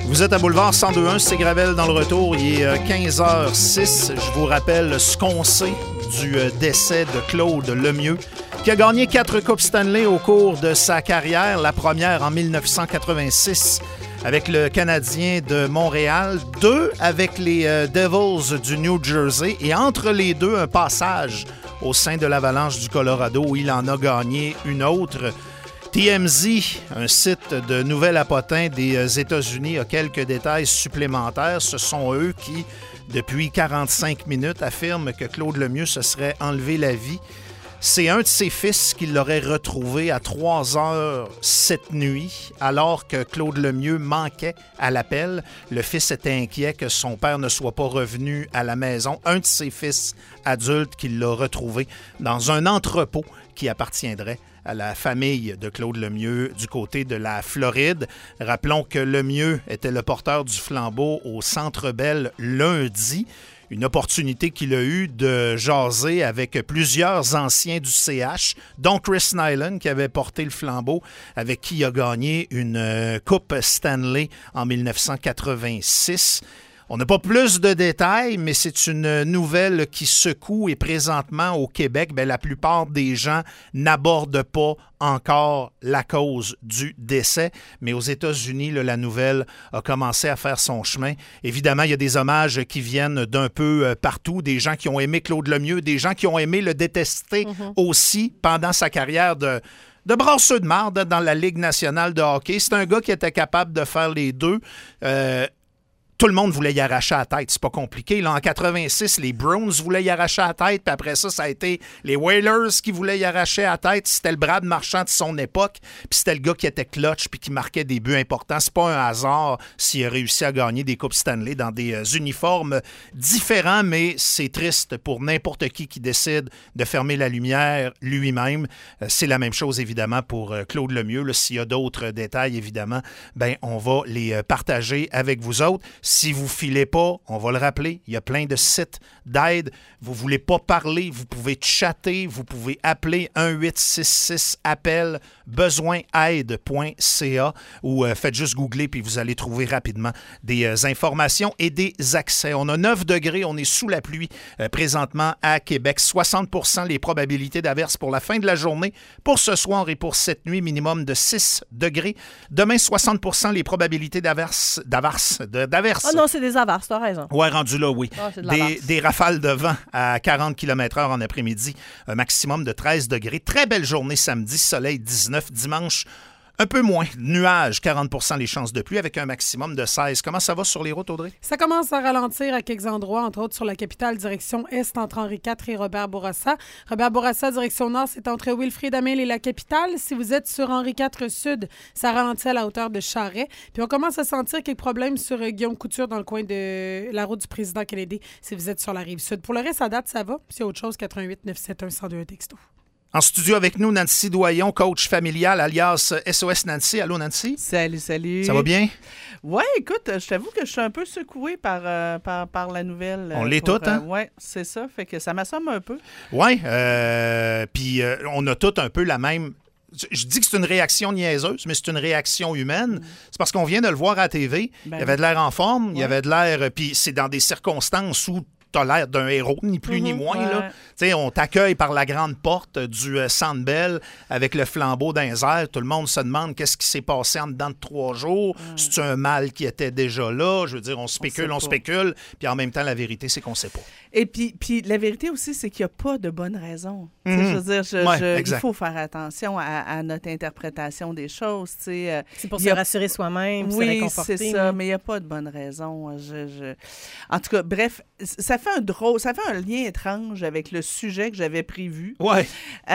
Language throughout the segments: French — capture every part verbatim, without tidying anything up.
Vous êtes à Boulevard cent deux un, c'est Gravel dans le retour. Il est quinze heures six. Je vous rappelle ce qu'on sait du décès de Claude Lemieux, qui a gagné quatre Coupes Stanley au cours de sa carrière. La première en dix-neuf cent quatre-vingt-six avec le Canadien de Montréal, deux avec les Devils du New Jersey et entre les deux, un passage au sein de l'Avalanche du Colorado où il en a gagné une autre. T M Z, un site de nouvel apotin des États-Unis, a quelques détails supplémentaires. Ce sont eux qui, depuis quarante-cinq minutes, affirment que Claude Lemieux se serait enlevé la vie. C'est un de ses fils qui l'aurait retrouvé à trois heures cette nuit, alors que Claude Lemieux manquait à l'appel. Le fils était inquiet que son père ne soit pas revenu à la maison. Un de ses fils adultes qui l'a retrouvé dans un entrepôt qui appartiendrait à la famille de Claude Lemieux du côté de la Floride. Rappelons que Lemieux était le porteur du flambeau au Centre Bell lundi. Une opportunité qu'il a eue de jaser avec plusieurs anciens du C H, dont Chris Nyland, qui avait porté le flambeau, avec qui il a gagné une Coupe Stanley en dix-neuf cent quatre-vingt-six. On n'a pas plus de détails, mais c'est une nouvelle qui secoue et présentement au Québec, bien, la plupart des gens n'abordent pas encore la cause du décès. Mais aux États-Unis, là, la nouvelle a commencé à faire son chemin. Évidemment, il y a des hommages qui viennent d'un peu partout, des gens qui ont aimé Claude Lemieux, des gens qui ont aimé le détester mm-hmm. aussi pendant sa carrière de... de brasseux de marde dans la Ligue nationale de hockey. C'est un gars qui était capable de faire les deux. Euh, Tout le monde voulait y arracher la tête. C'est pas compliqué. Là, en quatre-vingt-six, les Bruins voulaient y arracher la tête. Puis après ça, ça a été les Whalers qui voulaient y arracher la tête. C'était le Brad Marchand de son époque. Puis c'était le gars qui était clutch puis qui marquait des buts importants. C'est pas un hasard s'il a réussi à gagner des Coupes Stanley dans des euh, uniformes différents. Mais c'est triste pour n'importe qui qui décide de fermer la lumière lui-même. Euh, c'est la même chose, évidemment, pour euh, Claude Lemieux. Là, s'il y a d'autres détails, évidemment, ben on va les euh, partager avec vous autres. Si vous ne filez pas, on va le rappeler, il y a plein de sites d'aide. Vous ne voulez pas parler, vous pouvez chatter, vous pouvez appeler un huit six six appel besoin aide point c a ou euh, faites juste googler puis vous allez trouver rapidement des euh, informations et des accès. On a neuf degrés, on est sous la pluie euh, présentement à Québec. soixante pour cent les probabilités d'averse pour la fin de la journée. Pour ce soir et pour cette nuit, minimum de six degrés. Demain, soixante pour cent les probabilités d'averse, d'averse, de, d'averse. Ah oh non, c'est des averses, t'as raison. Ouais, rendu là, oui. Oh, de des, des rafales de vent à quarante kilomètres heure en après-midi. Un maximum de treize degrés. Très belle journée samedi, soleil dix-neuf. Dimanche, un peu moins. Nuages, quarante pour cent les chances de pluie avec un maximum de seize. Comment ça va sur les routes, Audrey? Ça commence à ralentir à quelques endroits, entre autres sur la capitale, direction Est, entre Henri quatre et Robert-Bourassa. Robert-Bourassa, direction Nord, c'est entre Wilfrid-Hamel et la capitale. Si vous êtes sur Henri quatre Sud, ça ralentit à la hauteur de Charest. Puis on commence à sentir quelques problèmes sur Guillaume Couture dans le coin de la route du président Kennedy, si vous êtes sur la rive sud. Pour le reste, à date, ça va. S'il y a autre chose, quatre un huit neuf sept un un zéro deux un texto. En studio avec nous, Nancy Doyon, coach familial, alias S O S Nancy. Allô, Nancy? Salut, salut. Ça va bien? Oui, écoute, je t'avoue que je suis un peu secouée par, euh, par, par la nouvelle. On l'est toutes, hein? Euh, oui, c'est ça. Fait que ça m'assomme un peu. Oui, euh, puis euh, on a toutes un peu la même... Je dis que c'est une réaction niaiseuse, mais c'est une réaction humaine. Mm. C'est parce qu'on vient de le voir à la T V. Ben, il y avait de l'air en forme, ouais. Il y avait de l'air... Puis c'est dans des circonstances où t'as l'air d'un héros, ni plus mm-hmm, ni moins. Ouais. Là. T'sais, on t'accueille par la grande porte du euh, Centre Bell avec le flambeau dans les airs. Tout le monde se demande qu'est-ce qui s'est passé en dedans de trois jours. Mm. C'est un mal qui était déjà là. Je veux dire, on spécule, on, on spécule. Puis en même temps, la vérité, c'est qu'on ne sait pas. Et puis, puis la vérité aussi, c'est qu'il n'y a pas de bonne raison. Mm-hmm. Je veux dire, je, ouais, je, il faut faire attention à, à notre interprétation des choses. T'sais. C'est pour il se a... rassurer soi-même, oui, se réconforter. c'est ça, mais il n'y a pas de bonne raison. Je, je... En tout cas, bref, ça fait un drôle, ça fait un lien étrange avec le sujet que j'avais prévu. Ouais.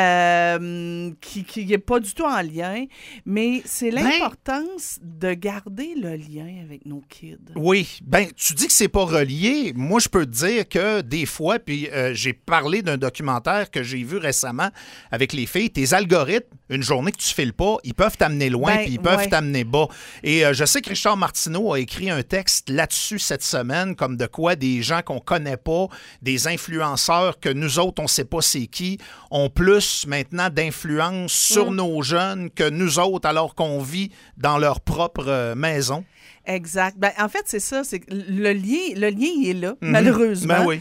Euh, qui n'est pas du tout en lien, mais c'est l'importance ben, de garder le lien avec nos kids. Oui. Ben, tu dis que c'est pas relié. Moi, je peux te dire que des fois, puis euh, j'ai parlé d'un documentaire que j'ai vu récemment avec les filles, tes algorithmes, une journée que tu files pas, ils peuvent t'amener loin Ben, puis ils peuvent ouais. t'amener bas. Et euh, je sais que Richard Martineau a écrit un texte là-dessus cette semaine, comme de quoi des gens qu'on connaît pas, des influenceurs que nous autres, on sait pas c'est qui, ont plus maintenant d'influence sur Mm. nos jeunes que nous autres alors qu'on vit dans leur propre euh, maison. Exact. Ben, en fait, c'est ça. C'est que le lien, le lien, il est là, Mhm. malheureusement. Ben oui.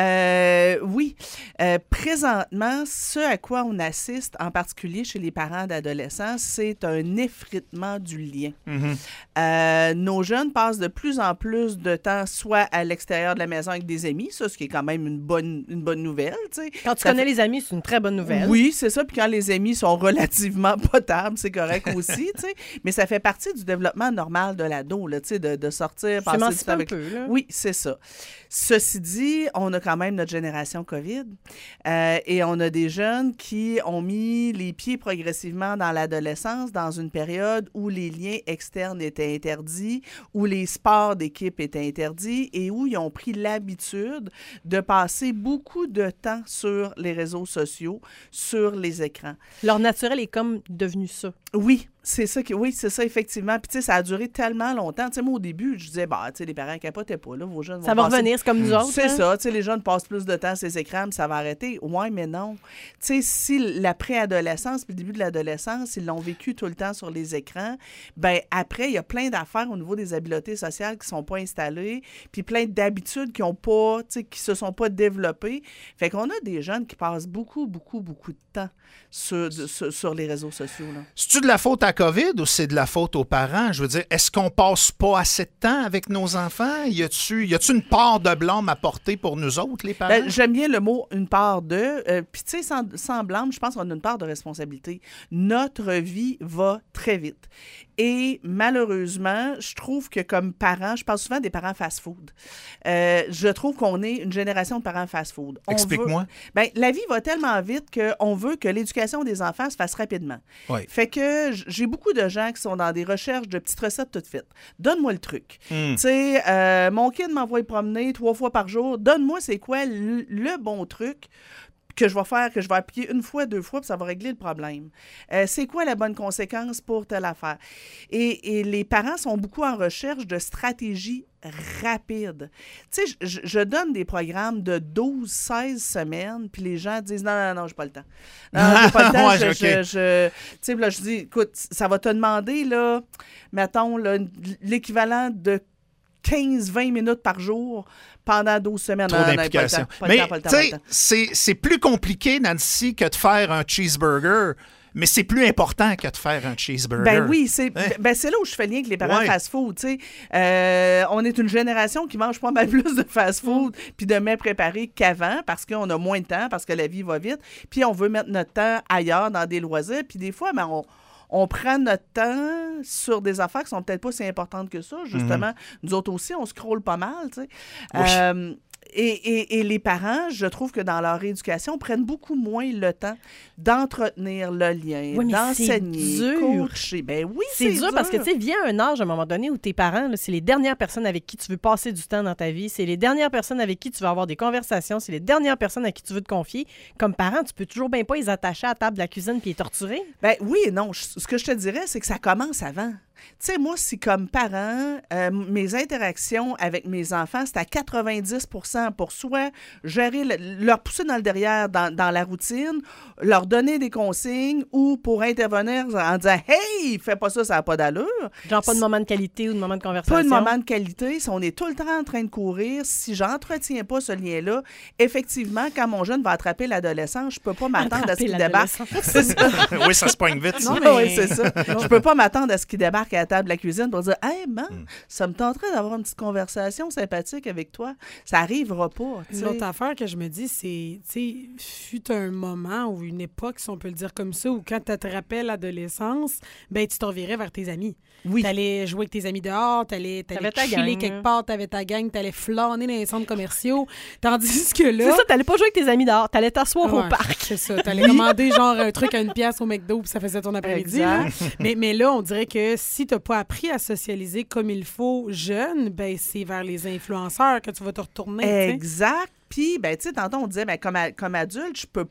Euh, oui. Euh, présentement, ce à quoi on assiste, en particulier chez les parents d'adolescents, c'est un effritement du lien. Mhm. Euh, nos jeunes passent de plus en plus de temps soit à l'extérieur de la maison avec des amis, ça, ce qui est quand même une bonne, une bonne nouvelle. Tu sais. Quand tu Ça connais fait- les amis, c'est une très bonne nouvelle. Oui, c'est ça. Puis quand les amis sont relativement potables, c'est correct aussi. Tu sais. Mais ça fait partie du développement normal de l'ado, là, tu sais, de, de sortir, Tu passer du t'émancipes temps un avec... peu, là. Oui, c'est ça. Ceci dit, on a quand même notre génération COVID euh, et on a des jeunes qui ont mis les pieds progressivement dans l'adolescence, dans une période où les liens externes étaient interdits, où les sports d'équipe étaient interdits et où ils ont pris l'habitude de passer beaucoup de temps sur les réseaux sociaux, sur les écrans. Leur naturel est comme devenu ça. Oui, c'est ça, qui, oui, c'est ça, effectivement. Puis, tu sais, ça a duré tellement longtemps. Tu sais, moi, au début, je disais, bah, tu sais, les parents capotaient pas, là, vos jeunes vont Ça va passer- revenir, c'est comme nous autres. C'est hein? ça, tu sais, les jeunes passent plus de temps sur ces écrans, puis ça va arrêter. Ouais, mais non. Tu sais, si la préadolescence puis le début de l'adolescence, ils l'ont vécu tout le temps sur les écrans, ben après, il y a plein d'affaires au niveau des habiletés sociales qui sont pas installées, puis plein d'habitudes qui ont pas, tu sais, qui se sont pas développées. Fait qu'on a des jeunes qui passent beaucoup, beaucoup, beaucoup de temps sur, de- sur, sur les réseaux sociaux, là. C'est-tu de la faute à COVID ou c'est de la faute aux parents? Je veux dire, est-ce qu'on passe pas assez de temps avec nos enfants? Y a-tu, y a-tu une part de blâme à porter pour nous autres, les parents? Ben, j'aime bien le mot « une part de euh, ». Puis, tu sais, sans, sans blâme, je pense qu'on a une part de responsabilité. Notre vie va très vite. Et malheureusement, je trouve que comme parents, je parle souvent des parents fast-food. Euh, je trouve qu'on est une génération de parents fast-food. On Explique-moi. veut- Ben, la vie va tellement vite qu'on veut que l'éducation des enfants se fasse rapidement. Oui. Fait que j- j'ai beaucoup de gens qui sont dans des recherches de petites recettes toutes faites. Donne-moi le truc. Hmm. Tu sais, euh, mon kid m'envoie promener trois fois par jour. Donne-moi c'est quoi le, le bon truc que je vais faire, que je vais appliquer une fois, deux fois, puis ça va régler le problème. Euh, c'est quoi la bonne conséquence pour telle affaire? Et, et les parents sont beaucoup en recherche de stratégies rapides. Tu sais, je, je donne des programmes de douze, seize semaines, puis les gens disent « Non, non, non, j'ai pas le temps. Non, non, j'ai pas le temps. Ouais, je, ok. je, je- Tu sais, puis là, je dis « Écoute, ça va te demander, là, mettons, là, l'équivalent de quinze vingt minutes par jour pendant douze semaines. Trop Non, non, non, pas le d'implication. temps, pas le Mais, temps, pas le temps, tu pas le sais, temps. c'est, c'est plus compliqué, Nancy, que de faire un cheeseburger, mais c'est plus important que de faire un cheeseburger. Ben oui, c'est Hein? ben c'est là où je fais le lien avec les parents Ouais. fast-food. Tu sais. Euh, on est une génération qui mange pas mal plus de fast-food puis de mets préparés qu'avant parce qu'on a moins de temps, parce que la vie va vite. Puis on veut mettre notre temps ailleurs, dans des loisirs. Puis des fois, ben, on, on prend notre temps sur des affaires qui sont peut-être pas si importantes que ça. Justement, nous autres aussi, on scrolle pas mal. Tu sais. Oui. Euh, Et, et, et les parents, je trouve que dans leur éducation, prennent beaucoup moins le temps d'entretenir le lien, Oui, mais d'enseigner, c'est dur. coacher. Ben oui, C'est dur, parce que, tu sais, vient un âge à un moment donné où tes parents, là, c'est les dernières personnes avec qui tu veux passer du temps dans ta vie, c'est les dernières personnes avec qui tu vas avoir des conversations, c'est les dernières personnes à qui tu veux te confier. Comme parent, tu peux toujours bien pas les attacher à la table de la cuisine puis les torturer. Ben oui et non. Je- ce que je te dirais, c'est que ça commence avant. Tu sais, moi, si comme parent, euh, mes interactions avec mes enfants, c'est à quatre-vingt-dix pour cent pour soit gérer, le- leur pousser dans le derrière dans, dans la routine, leur donner des consignes ou pour intervenir en disant « Hey, fais pas ça, ça n'a pas d'allure ». Genre pas de moment de qualité ou de moment de conversation. Pas de moment de qualité. Si on est tout le temps en train de courir, si j'entretiens pas ce lien-là, effectivement, quand mon jeune va attraper l'adolescence, je peux pas m'attendre à ce Attraper qu'il débarque. l'adolescence. C'est ça. oui, ça se pogne vite. ça. Non, mais- Oui, c'est ça. Je peux pas m'attendre à ce qu'il débarque à la table de la cuisine pour dire « Hey, man, ça me tenterait d'avoir une petite conversation sympathique avec toi. » Ça arrivera pas. tu sais. L'autre affaire que je me dis, c'est, tu sais, fut un moment ou une époque, si on peut le dire comme ça, où quand tu te rappelles l'adolescence, ben tu t'en virais vers tes amis. Oui. T'allais jouer avec tes amis dehors, t'allais, t'allais T'avais ta chiller gang, quelque hein. part, t'avais ta gang, t'allais flâner dans les centres commerciaux. Tandis que là... C'est ça, t'allais pas jouer avec tes amis dehors, t'allais t'asseoir Ouais, au parc. c'est ça. T'allais commander genre un truc à une pièce au McDo puis ça faisait ton après-midi. là. Mais, mais là, on dirait que si t'as pas appris à socialiser comme il faut jeune, ben c'est vers les influenceurs que tu vas te retourner. tu sais. Exact. Puis, ben, tu sais, tantôt, on disait, ben, comme, a- comme adulte, je peux pas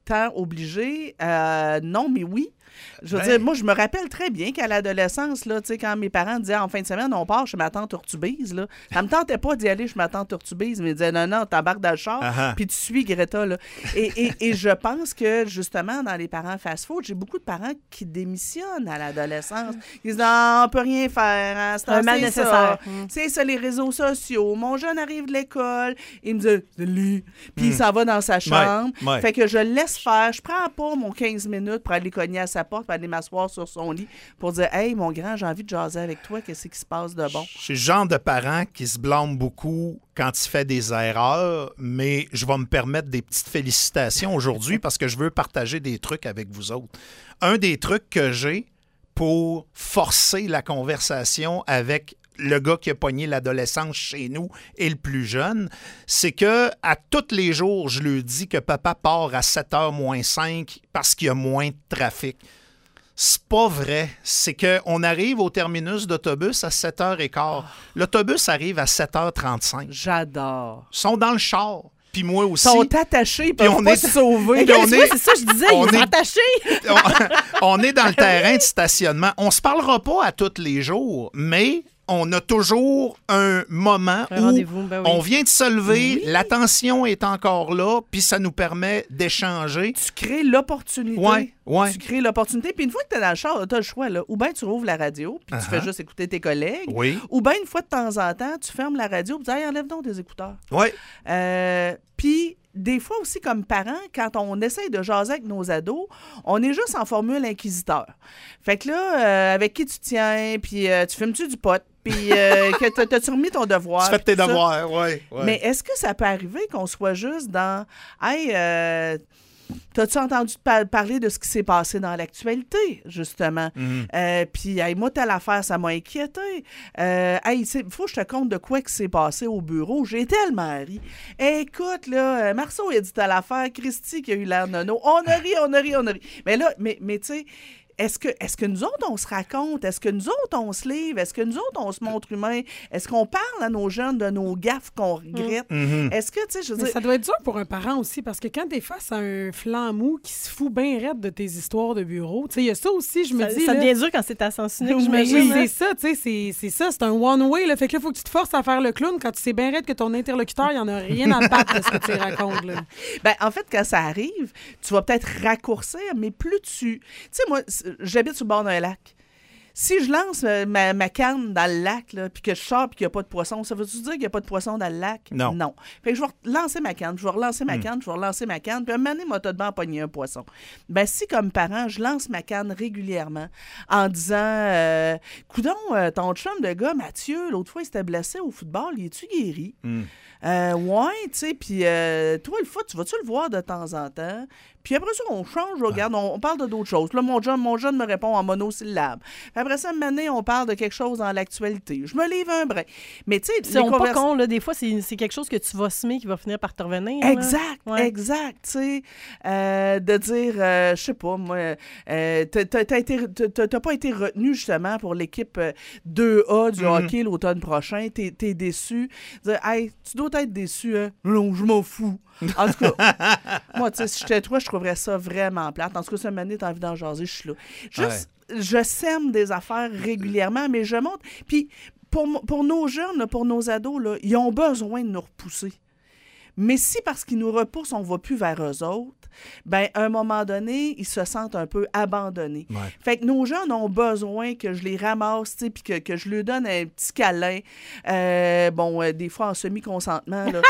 temps obligé, euh, non, mais oui. Je veux Ben. dire, moi, je me rappelle très bien qu'à l'adolescence, là, tu sais, quand mes parents disaient en fin de semaine, on part chez ma tante Urtubise, là, ça me tentait pas d'y aller chez ma tante Urtubise, mais ils disaient non, non, t'embarques dans le char, Ah-ha. puis tu suis Greta, là. Et, et, et je pense que, justement, dans les parents fast-food, j'ai beaucoup de parents qui démissionnent à l'adolescence. Ils disent, non, on peut rien faire, hein, c'est Un mal c'est nécessaire. ça. Mm. C'est ça, les réseaux sociaux. Mon jeune arrive de l'école, il me dit, salut, puis il Mm. s'en va dans sa chambre. Ouais, ouais. Fait que je le laisse faire. Je prends pas mon quinze minutes pour aller cogner à sa porte, pour aller m'asseoir sur son lit, pour dire, hey, mon grand, j'ai envie de jaser avec toi, qu'est-ce qui se passe de bon? Je suis le genre de parent qui se blâme beaucoup quand il fait des erreurs, mais je vais me permettre des petites félicitations aujourd'hui parce que je veux partager des trucs avec vous autres. Un des trucs que j'ai pour forcer la conversation avec le gars qui a pogné l'adolescence chez nous et le plus jeune, c'est que à tous les jours, je lui dis que papa part à sept heures moins cinq parce qu'il y a moins de trafic. C'est pas vrai. C'est qu'on arrive au terminus d'autobus à sept heures quinze. L'autobus arrive à sept heures trente-cinq. J'adore. Ils sont dans le char. Puis moi Ils aussi. sont attachés, ils peuvent on pas est- se sauver. Et puis on Tu est- vois, c'est ça que je disais, on ils sont est- attachés. on, on est dans le terrain de stationnement. On se parlera pas à tous les jours, mais on a toujours un moment Un où rendez-vous, ben oui. on vient de se lever, l'attention est encore là, puis ça nous permet d'échanger. Tu crées l'opportunité. Ouais, ouais. Tu crées l'opportunité. Puis une fois que tu es dans le char, tu as le choix. Là. Ou bien tu rouvres la radio, puis tu Uh-huh. fais juste écouter tes collègues. Oui, Ou bien une fois de temps en temps, tu fermes la radio, puis tu dis, hey, enlève donc des écouteurs. oui. Euh, puis, des fois aussi, comme parents, quand on essaye de jaser avec nos ados, on est juste en formule inquisiteur. Fait que là, euh, avec qui tu tiens, puis euh, tu fumes-tu du pot, puis euh, que t'as- t'as-tu remis ton devoir? Tu fais puis tes tout ça. devoirs, oui. Mais est-ce que ça peut arriver qu'on soit juste dans « Hey, euh, t'as-tu entendu pa- parler de ce qui s'est passé dans l'actualité, justement? Mhm. Euh, Puis, hey, moi, telle affaire, ça m'a inquiété. Euh, hey, il faut que je te compte de quoi qui s'est passé au bureau. J'ai tellement ri. Écoute, là, euh, Marceau, il a dit telle affaire. Christy qui a eu l'air nono. On a ri, on a ri, on a ri. Mais là, mais, mais tu sais... Est-ce que, est-ce que nous autres, on se raconte? Est-ce que nous autres, on se livre? Est-ce que nous autres, on se montre humain? Est-ce qu'on parle à nos jeunes de nos gaffes qu'on regrette? Mhm. Est-ce que, tu sais, je veux Mais dire... ça doit être dur pour un parent aussi, parce que quand t'es face à un flanc mou qui se fout bien raide de tes histoires de bureau, tu sais, il y a ça aussi, je me Ça, dis... ça là, devient dur quand c'est à sens unique, oui, j'imagine. hein? c'est ça, tu sais, c'est- c'est ça, c'est un one-way, là. Fait que là, il faut que tu te forces à faire le clown quand tu sais bien raide que ton interlocuteur, il en a rien à battre de ce que tu lui racontes, là. Ben, en fait, quand ça arrive, tu vas peut-être raccourcir, mais plus tu... Tu sais, moi, c- j'habite sur le bord d'un lac. Si je lance euh, ma, ma canne dans le lac, là, puis que je sors puis qu'il n'y a pas de poisson, ça veut-tu dire qu'il n'y a pas de poisson dans le lac? Non. Non. Fait que je vais relancer ma canne, je vais relancer ma canne, je vais relancer ma canne, puis un moment donné, moi, t'as de pogner un poisson. Ben, si, comme parent, je lance ma canne régulièrement en disant euh, Coudon, euh, ton chum de gars, Mathieu, l'autre fois, il s'était blessé au football, il est-tu guéri? Mm. Euh, ouais, tu sais, puis euh, toi, le foot, tu vas-tu le voir de temps en temps? Puis après ça, on change, regarde, on, on parle de d'autres choses. Là, mon jeune, mon jeune me répond en monosyllabe. Puis après ça, une année, on parle de quelque chose dans l'actualité. Je me livre un brin. Mais tu sais, Ils les sont pas convers- cons, là. Des fois, c'est c'est quelque chose que tu vas semer qui va finir par te revenir. là. Exact, Ouais. exact, tu sais, euh, de dire, euh, je sais pas, moi, euh, t'as- t'as t'as été- t'as- t'as pas été retenu justement pour l'équipe euh, deux A du Mhm. hockey l'automne prochain, t'es t'es déçu, dire, hey, tu dois être déçu, hein? Non, je m'en fous. En tout cas, moi, tu sais, si j'étais toi, je trouverais ça vraiment plate. En tout cas, cette année, t'as envie d'en jaser, je suis là. Juste, je sème des affaires régulièrement, mais je monte. Puis, pour, mo- pour nos jeunes, là, pour nos ados, là, ils ont besoin de nous repousser. Mais si, parce qu'ils nous repoussent, on ne va plus vers eux autres, ben à un moment donné, ils se sentent un peu abandonnés. Ouais. Fait que nos jeunes ont besoin que je les ramasse, tu sais, puis que, que je leur donne un petit câlin. Euh, bon, euh, des fois en semi-consentement, là.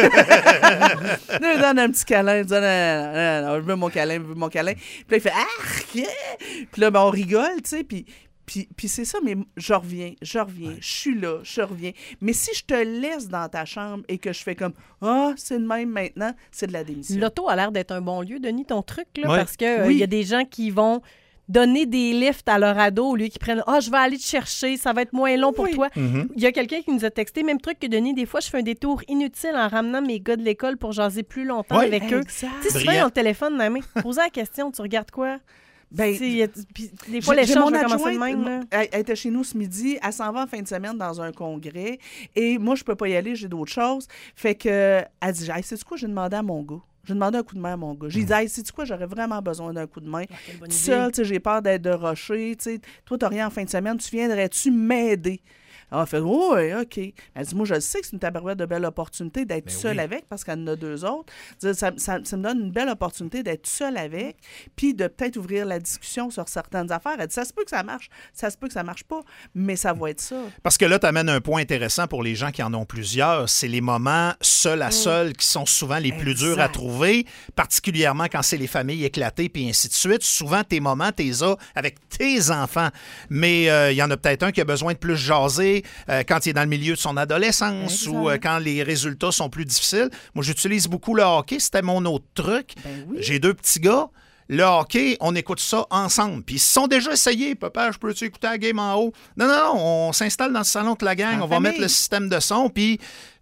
Je leur donne un petit câlin. Je dis, non, non, non, non, je veux mon câlin, je veux mon câlin. Puis là, il fait, ah, yeah! Puis là, ben, on rigole, tu sais, puis... Puis, puis c'est ça, mais je reviens, je reviens, je suis là, je reviens. Mais si je te laisse dans ta chambre et que je fais comme « Ah, c'est le même maintenant », c'est de la démission. L'auto a l'air d'être un bon lieu, Denis, ton truc, là, Ouais. parce qu'il il Oui. y a des gens qui vont donner des lifts à leur ado au lieu qu'ils prennent « Ah, je vais aller te chercher, ça va être moins long pour Oui. toi. Mhm. Il y a quelqu'un qui nous a texté, même truc que Denis, des fois, je fais un détour inutile en ramenant mes gars de l'école pour jaser plus longtemps Ouais. avec eux. Exact. Tu sais, souvent, Brillant. ils ont le téléphone dans la main. Posez la question, tu regardes quoi? Ben, Tu sais, il y a- puis des fois, J'ai- j'ai l'échange mon va commencer de adjointe, même. là. Elle, elle était chez nous ce midi. Elle s'en va en fin de semaine dans un congrès. Et moi, je peux pas y aller, j'ai d'autres choses. Fait que, elle dit, hey, sais-tu quoi, j'ai demandé à mon gars. Je vais demander un coup de main à mon gars. J'ai dit, hey, sais-tu quoi, j'aurais vraiment besoin d'un coup de main. Ah, quelle bonne Seul, idée. tu sais, j'ai peur d'être de rocher. Tu sais, toi, t'as rien en fin de semaine, tu viendrais-tu m'aider? Elle a fait, oh, oui, OK. Elle dit, moi, je sais que c'est une tabarouette de belle opportunité d'être Ben seule oui. avec, parce qu'elle en a deux autres. Ça, ça, ça, ça me donne une belle opportunité d'être seule avec, puis de peut-être ouvrir la discussion sur certaines affaires. Elle dit, ça se peut que ça marche, ça se peut que ça marche pas, mais ça va être ça. Parce que là, tu amènes un point intéressant pour les gens qui en ont plusieurs. C'est les moments seul à seul qui sont souvent les plus durs à Exact. trouver, particulièrement quand c'est les familles éclatées puis ainsi de suite. Souvent, tes moments, t'es as avec tes enfants. Mais euh, il y en a peut-être un qui a besoin de plus jaser euh, quand il est dans le milieu de son adolescence Exact. ou euh, quand les résultats sont plus difficiles. Moi, j'utilise beaucoup le hockey. C'était mon autre truc. Ben oui. J'ai deux petits gars. Le hockey, on écoute ça ensemble. Puis ils se sont déjà essayés. Papa, je peux-tu écouter la game en haut? Non, non, non. On s'installe dans le salon de la gang. En On va famille. mettre le système de son. Puis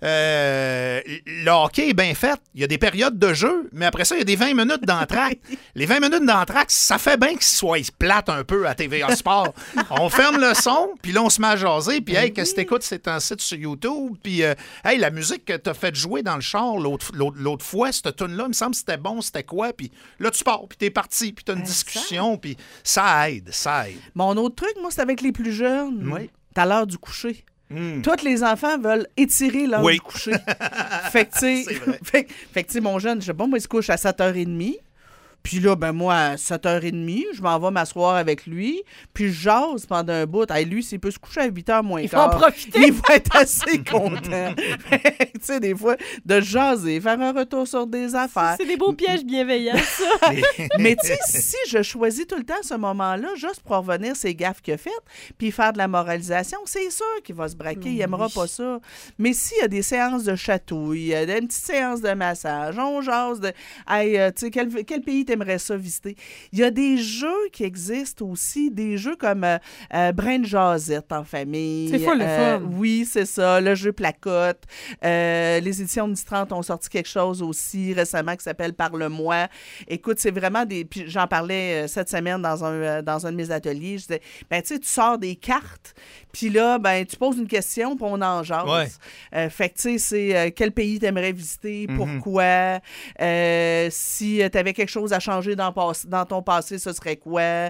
euh, le hockey est bien fait. Il y a des périodes de jeu, mais après ça, il y a des vingt minutes d'entraque. Les vingt minutes d'entraque, ça fait bien qu'ils soient plates un peu à T V A Sport. On ferme le son, puis là, on se met à jaser. Puis, hey, qu'est-ce que t'écoutes? C'est un site sur YouTube. Puis, euh, hey, la musique que t'as fait jouer dans le char l'autre, l'autre, l'autre fois, cette tune-là, il me semble que c'était bon, c'était quoi? Puis là, tu pars, puis t'es parti, puis t'as une Exact. discussion, puis ça aide, ça aide. Mon autre truc, moi, c'est avec les plus jeunes. Oui. T'as l'heure du coucher. Mm. Tous les enfants veulent étirer l'heure Oui. du coucher. fait que, tu sais, C'est vrai. fait, fait que, tu sais, mon jeune, je sais pas, moi, il se couche à sept heures trente. Puis là, ben moi, à sept heures trente, je m'en vais m'asseoir avec lui, puis je jase pendant un bout. Hey, lui, s'il peut se coucher à huit heures moins Il faut en quart, profiter. il va être assez content. Tu sais, des fois, de jaser, faire un retour sur des affaires. C'est des beaux pièges bienveillants, ça. Mais tu sais, si je choisis tout le temps ce moment-là, juste pour revenir ses gaffes qu'il a faites, puis faire de la moralisation, c'est sûr qu'il va se braquer, il aimera pas ça. Mais s'il y a des séances de chatouille, il y a des petites séances de massage, on jase de, hey, euh, tu sais, quel, quel pays t'aimerais ça visiter? Il y a des jeux qui existent aussi, des jeux comme euh, euh, Brin de jasette en famille. C'est full le Euh, fun. Oui, c'est ça, le jeu placote. Euh, les éditions de trente ont sorti quelque chose aussi récemment qui s'appelle Parle-moi. Écoute, c'est vraiment des... Puis j'en parlais euh, cette semaine dans un, euh, dans un de mes ateliers. Je disais, ben tu sais, tu sors des cartes, puis là, ben tu poses une question, puis on en jase. Ouais. Euh, fait que tu sais, c'est euh, quel pays t'aimerais visiter, pourquoi, euh, si tu avais quelque chose à changer dans, pas- dans ton passé, ce serait quoi,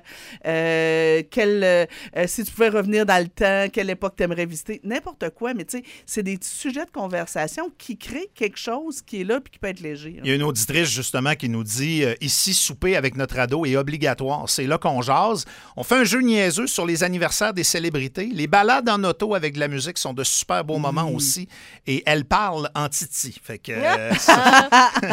euh, quel, euh, euh, si tu pouvais revenir dans le temps, quelle époque t'aimerais visiter, n'importe quoi, mais tu sais, c'est des petits sujets de conversation qui créent quelque chose qui est là puis qui peut être léger. Il y a une auditrice, justement, qui nous dit euh, ici, souper avec notre ado est obligatoire. C'est là qu'on jase. On fait un jeu niaiseux sur les anniversaires des célébrités. Les balades en auto avec de la musique sont de super beaux moments aussi. Et elle parle en titi. Fait que euh, ça,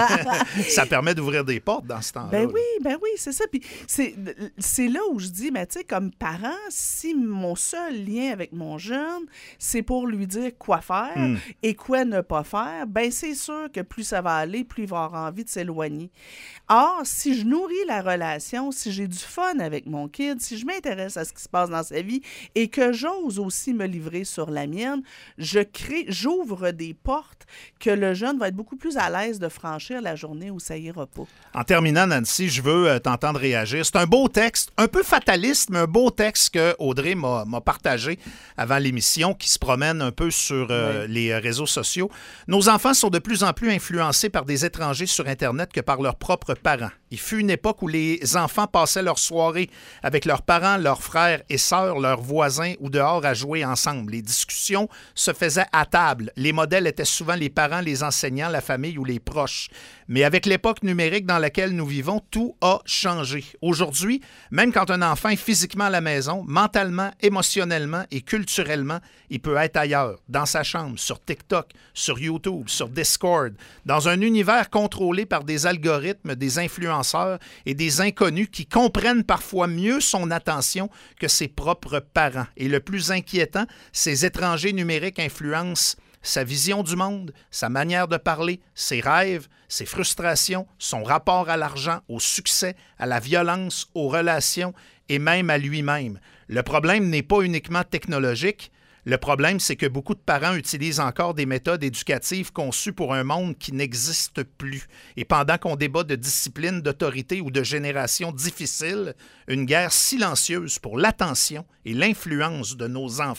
ça permet d'ouvrir des portes dans ce temps-là. Ben oui, ben oui, c'est ça. Puis c'est, c'est là où je dis, mais tu sais, comme parent, si mon seul lien avec mon jeune, c'est pour lui dire quoi faire Mm. et quoi ne pas faire, ben c'est sûr que plus ça va aller, plus il va avoir envie de s'éloigner. Or, si je nourris la relation, si j'ai du fun avec mon kid, si je m'intéresse à ce qui se passe dans sa vie et que j'ose aussi me livrer sur la mienne, je crée, j'ouvre des portes que le jeune va être beaucoup plus à l'aise de franchir la journée où ça ira pas. En terminant, Nancy, je veux euh, t'entendre réagir. C'est un beau texte, un peu fataliste, mais un beau texte que Audrey m'a, m'a partagé avant l'émission, qui se promène un peu sur euh, Oui. les euh, réseaux sociaux. Nos enfants sont de plus en plus influencés par des étrangers sur Internet que par leurs propres parents. Il fut une époque où les enfants passaient leur soirée avec leurs parents, leurs frères et sœurs, leurs voisins ou dehors à jouer ensemble. Les discussions se faisaient à table. Les modèles étaient souvent les parents, les enseignants, la famille ou les proches. Mais avec l'époque numérique dans laquelle nous vivons, tout a changé. Aujourd'hui, même quand un enfant est physiquement à la maison, mentalement, émotionnellement et culturellement, il peut être ailleurs, dans sa chambre, sur TikTok, sur YouTube, sur Discord, dans un univers contrôlé par des algorithmes, des influenceurs et des inconnus qui comprennent parfois mieux son attention que ses propres parents. Et le plus inquiétant, ces étrangers numériques influencent sa vision du monde, sa manière de parler, ses rêves, ses frustrations, son rapport à l'argent, au succès, à la violence, aux relations et même à lui-même. Le problème n'est pas uniquement technologique. Le problème, c'est que beaucoup de parents utilisent encore des méthodes éducatives conçues pour un monde qui n'existe plus. Et pendant qu'on débat de discipline, d'autorité ou de génération difficile, une guerre silencieuse pour l'attention et l'influence de nos enfants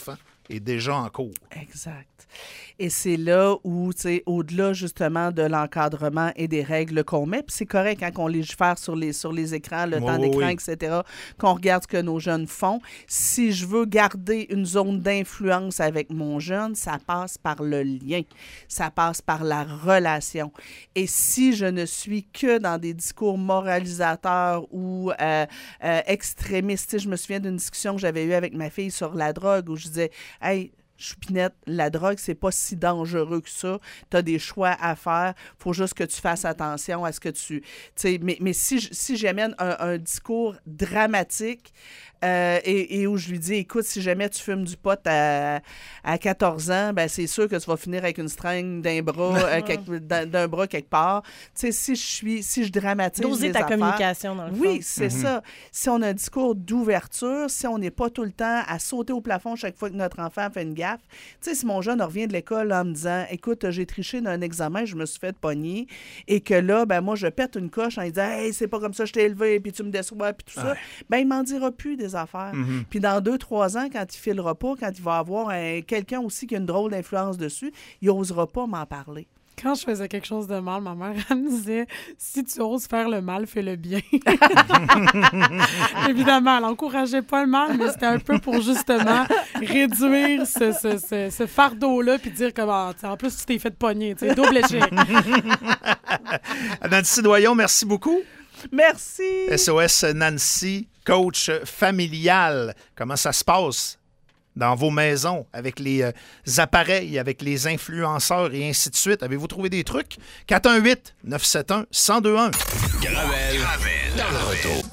est déjà en cours. Exact. Et c'est là où, tu sais, au-delà justement de l'encadrement et des règles qu'on met, puis c'est correct quand on légifère sur les, sur les écrans, le Oui, temps oui, d'écran, oui. et cetera, qu'on regarde ce que nos jeunes font. Si je veux garder une zone d'influence avec mon jeune, ça passe par le lien, ça passe par la relation. Et si je ne suis que dans des discours moralisateurs ou euh, euh, extrémistes, tu sais, je me souviens d'une discussion que j'avais eue avec ma fille sur la drogue où je disais « Hey, Choupinette, la drogue, c'est pas si dangereux que ça. Tu as des choix à faire. Faut juste que tu fasses attention à ce que tu... tu sais, mais, mais si, si j'amène un, un discours dramatique euh, et, et où je lui dis, écoute, si jamais tu fumes du pot à, à quatorze ans, ben c'est sûr que tu vas finir avec une string d'un bras, euh, quelque, d'un, d'un bras quelque part. Tu sais, si je suis, si je dramatise Doser les ta affaires, communication, dans le fond. oui, c'est Mm-hmm. ça. Si on a un discours d'ouverture, si on n'est pas tout le temps à sauter au plafond chaque fois que notre enfant fait une gaffe. Tu sais, si mon jeune revient de l'école là, en me disant « Écoute, j'ai triché dans un examen, je me suis fait pogner. » Et que là, ben moi, je pète une coche en lui disant « Hey, c'est pas comme ça, je t'ai élevé, puis tu me déçois, puis tout ça. Ouais. » Ben, il m'en dira plus des affaires. Mm-hmm. Puis dans deux, trois ans, quand il filera pas, quand il va avoir un- quelqu'un aussi qui a une drôle d'influence dessus, il n'osera pas m'en parler. Quand je faisais quelque chose de mal, ma mère, elle me disait « Si tu oses faire le mal, fais le bien. » Évidemment, elle n'encourageait pas le mal, mais c'était un peu pour justement réduire ce, ce, ce, ce fardeau-là puis dire que, ah, en plus, tu t'es fait pogner, tu sais, double échec. Nancy Doyon, merci beaucoup. Merci! S O S Nancy, coach familial. Comment ça se passe dans vos maisons, avec les euh, appareils, avec les influenceurs et ainsi de suite? Avez-vous trouvé des trucs? quatre un huit, neuf sept un, un zéro deux un. Gravel, dans le retour.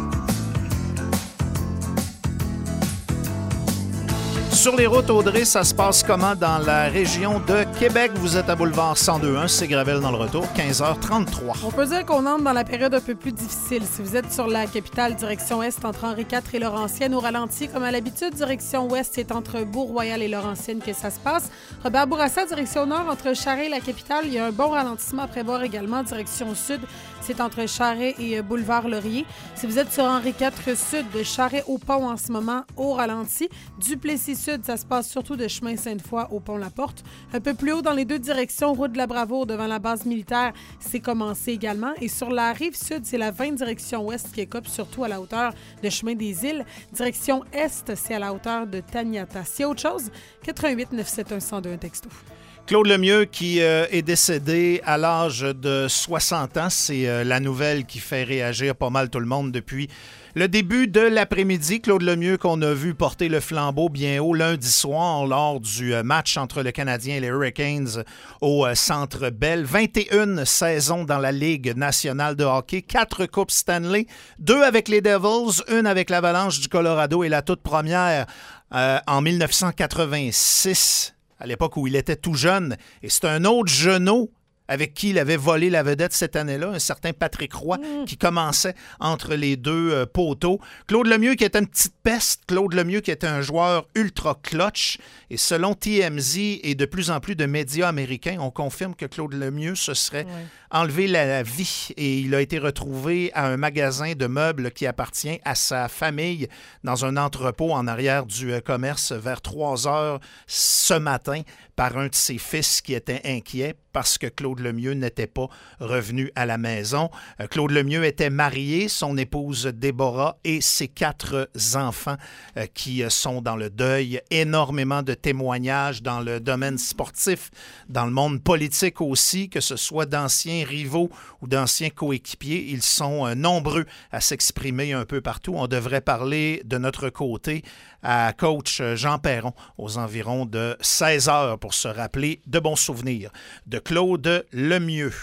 Sur les routes, Audrey, ça se passe comment dans la région de Québec? Vous êtes à Boulevard cent deux un, c'est Gravel dans le retour, quinze heures trente-trois. On peut dire qu'on entre dans la période un peu plus difficile. Si vous êtes sur la capitale, direction Est, entre Henri quatre et Laurentienne, au ralenti, comme à l'habitude, direction Ouest, c'est entre Bourg-Royal et Laurentienne que ça se passe. Robert Bourassa, direction Nord, entre Charest et la capitale, il y a un bon ralentissement à prévoir également. Direction Sud, c'est entre Charest et Boulevard Laurier. Si vous êtes sur Henri quatre Sud, de Charest au pont en ce moment, au ralenti. Duplessis Sud, ça se passe surtout de chemin Sainte-Foy au pont La Porte. Un peu plus haut dans les deux directions, route de la Bravoure devant la base militaire, c'est commencé également. Et sur la rive sud, c'est la vingt direction ouest qui écope, surtout à la hauteur de chemin des Îles. Direction est, c'est à la hauteur de Taniata. S'il y a autre chose, quatre un huit, neuf sept un, un zéro deux un texto. Claude Lemieux qui euh, est décédé à l'âge de soixante ans. C'est euh, la nouvelle qui fait réagir pas mal tout le monde depuis le début de l'après-midi. Claude Lemieux qu'on a vu porter le flambeau bien haut lundi soir lors du euh, match entre le Canadien et les Hurricanes au euh, Centre Bell. vingt et une saisons dans la Ligue nationale de hockey, quatre Coupes Stanley, deux avec les Devils, une avec l'Avalanche du Colorado et la toute première euh, en dix-neuf cent quatre-vingt-six. À l'époque où il était tout jeune. Et c'est un autre genou avec qui il avait volé la vedette cette année-là, un certain Patrick Roy, mmh. qui commençait entre les deux euh, poteaux. Claude Lemieux qui était une petite peste, Claude Lemieux qui était un joueur ultra clutch. Et selon T M Z et de plus en plus de médias américains, on confirme que Claude Lemieux se serait ouais. enlevé la vie et il a été retrouvé à un magasin de meubles qui appartient à sa famille dans un entrepôt en arrière du euh, commerce vers trois heures ce matin par un de ses fils qui était inquiet parce que Claude Lemieux n'était pas revenu à la maison. Euh, Claude Lemieux était marié, son épouse Déborah et ses quatre enfants euh, qui euh, sont dans le deuil. Énormément de témoignages dans le domaine sportif, dans le monde politique aussi, que ce soit d'anciens rivaux ou d'anciens coéquipiers. Ils sont euh, nombreux à s'exprimer un peu partout. On devrait parler de notre côté à coach Jean Perron aux environs de seize heures pour se rappeler de bons souvenirs de Claude Lemieux.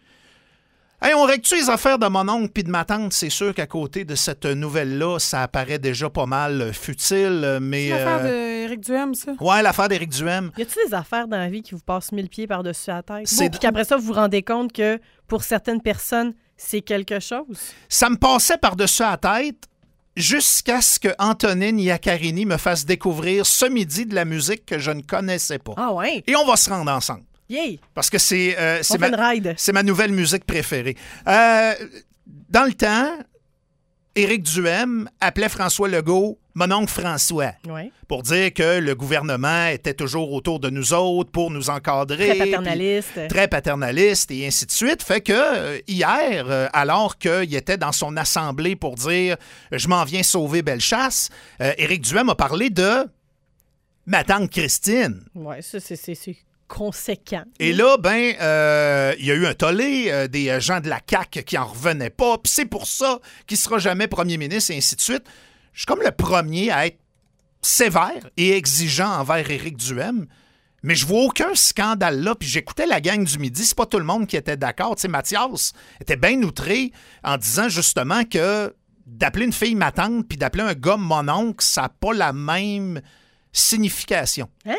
Hey, on règle-tu les affaires de mon oncle puis de ma tante? C'est sûr qu'à côté de cette nouvelle-là, ça apparaît déjà pas mal futile, mais... C'est l'affaire euh... d'Éric Duhem, ça? Ouais, l'affaire d'Éric Duhem. Y a-t-il des affaires dans la vie qui vous passent mille pieds par-dessus la tête? C'est... Puis qu'après ça, vous vous rendez compte que pour certaines personnes, c'est quelque chose? Ça me passait par-dessus la tête jusqu'à ce que Antonine Iaccarini me fasse découvrir ce midi de la musique que je ne connaissais pas. Ah ouais? Et on va se rendre ensemble. Yay! Parce que c'est, euh, c'est, ma, c'est ma nouvelle musique préférée. Euh, dans le temps, Éric Duhem appelait François Legault mon oncle François, Ouais. pour dire que le gouvernement était toujours autour de nous autres pour nous encadrer. Très paternaliste. puis Très paternaliste et ainsi de suite. Fait que euh, hier, euh, alors qu'il était dans son assemblée pour dire « Je m'en viens sauver Bellechasse euh, », Éric Duhem a parlé de ma tante Christine. Oui, ça, c'est, c'est, c'est conséquent. Et là, ben, euh, il y a eu un tollé, euh, des gens de la C A Q qui en revenaient pas, puis c'est pour ça qu'il sera jamais premier ministre et ainsi de suite. Je suis comme le premier à être sévère et exigeant envers Éric Duhem, mais je vois aucun scandale là. Puis j'écoutais la gang du midi, c'est pas tout le monde qui était d'accord. Tu sais, Mathias était bien outré en disant justement que d'appeler une fille ma tante puis d'appeler un gars mon oncle, ça n'a pas la même signification. Hein?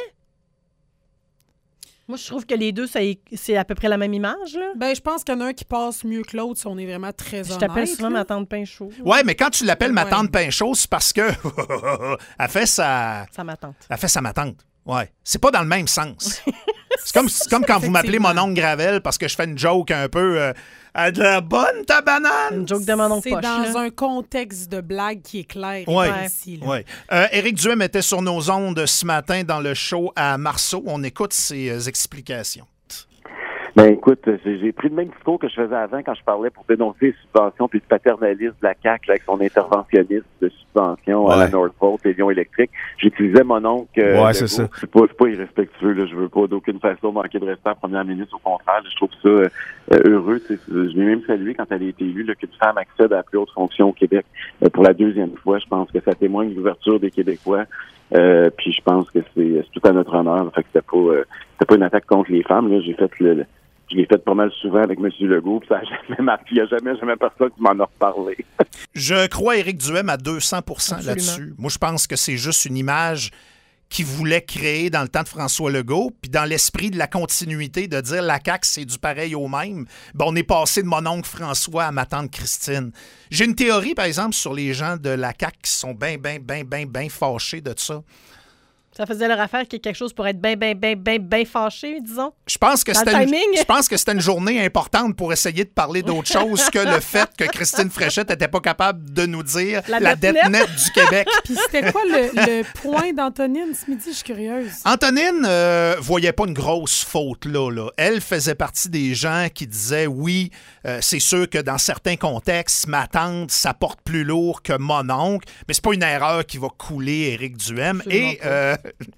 Moi, je trouve que les deux, ça est- c'est à peu près la même image, là. Ben, je pense qu'il y en a un qui passe mieux que l'autre si on est vraiment très Je honnête. t'appelle souvent là. ma tante pain chaud. Ouais, mais quand tu l'appelles ma Ouais. tante Pinchot, c'est parce que elle fait sa Ça m'attente. elle fait sa ma tante. Ouais, c'est pas dans le même sens. C'est comme, c'est comme quand vous m'appelez mon oncle Gravel parce que je fais une joke un peu euh, à de la bonne ta banane. Une joke de mon oncle C'est poche, dans là. un contexte de blague qui est clair et Ouais. précis. là. Ouais. Euh, Éric Duhem était sur nos ondes ce matin dans le show à Marceau. On écoute ses euh, explications. Ben écoute, j'ai j'ai pris le même discours que je faisais avant quand je parlais pour dénoncer les subventions puis le paternalisme de la C A Q là, avec son interventionnisme de subventions à la Ouais. Northvolt et Lyon Électrique. J'utilisais mon oncle. euh, Ouais, Legault. c'est ça. C'est pas, c'est pas irrespectueux. Là. Je veux pas d'aucune façon manquer de respect à la première ministre. Au contraire, je trouve ça euh, heureux. Tu sais, je l'ai même salué quand elle a été élue là, qu'une femme accède à la plus haute fonction au Québec euh, pour la deuxième fois. Je pense que ça témoigne de l'ouverture des Québécois. Euh, puis je pense que c'est, c'est tout à notre honneur. Fait que c'était pas, euh, c'était pas une attaque contre les femmes. Là. J'ai fait le, le Je l'ai fait pas mal souvent avec M. Legault, puis ça n'a jamais marqué. Il n'y a jamais, jamais personne qui m'en a reparlé. Je crois Éric Duhem à deux cents pour cent Absolument. là-dessus. Moi, je pense que c'est juste une image qu'il voulait créer dans le temps de François Legault, puis dans l'esprit de la continuité, de dire la C A Q, c'est du pareil au même. Ben, on est passé de mon oncle François à ma tante Christine. J'ai une théorie, par exemple, sur les gens de la C A Q qui sont bien, bien, bien, bien, bien fâchés de ça. Ça faisait leur affaire qu'il y ait quelque chose pour être bien, bien, bien, bien, bien fâché, disons. Je pense que Dans le c'était une, timing. je pense que c'était une journée importante pour essayer de parler d'autre chose que le fait que Christine Fréchette n'était pas capable de nous dire La la, dette dette nette. nette du Québec. Puis c'était quoi le, le point d'Antonine ce midi? Je suis curieuse. Antonine euh, voyait pas une grosse faute là, là. Elle faisait partie des gens qui disaient oui, euh, c'est sûr que dans certains contextes, ma tante, ça porte plus lourd que mon oncle, mais c'est pas une erreur qui va couler Éric Duhem. Absolument Et euh,